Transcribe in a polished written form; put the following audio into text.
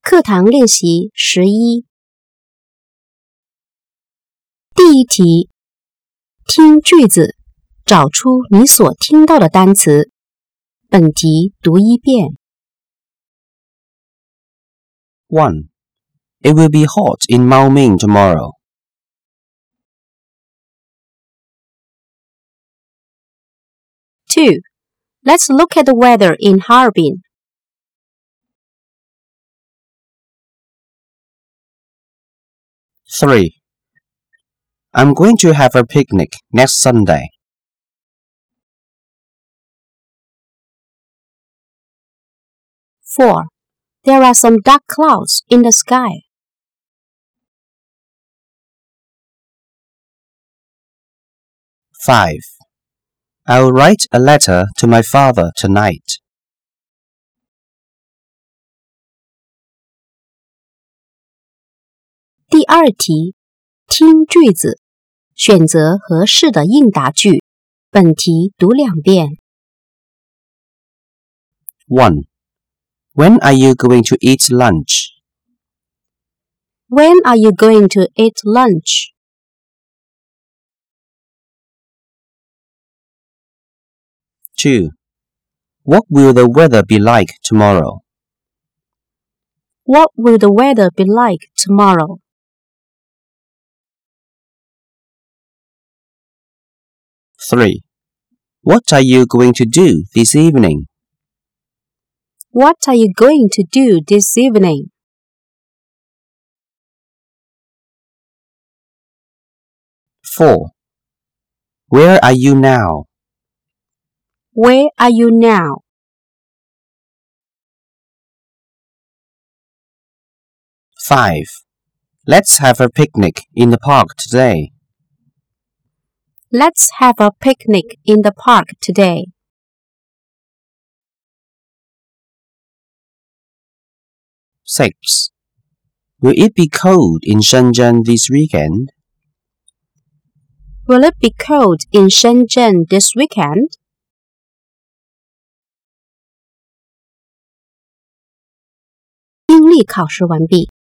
课堂练习11。第一题，听句子，找出你所听到的单词。本题读一遍。 1. It will be hot in Maoming tomorrow. 2. Let's look at the weather in Harbin. 3. I'm going to have a picnic next Sunday. 4. There are some dark clouds in the sky. 5. I'll write a letter to my father tonight. 第二题，听句子，选择合适的应答句。本题读2遍。 1. When are you going to eat lunch? When are you going to eat lunch? 2. What will the weather be like tomorrow? What will the weather be like tomorrow? 3. What are you going to do this evening? What are you going to do this evening? 4. Where are you now? Where are you now? 5. Let's have a picnic in the park today. Let's have a picnic in the park today. 6. Will it be cold in Shenzhen this weekend? Will it be cold in Shenzhen this weekend? 听力考试完毕。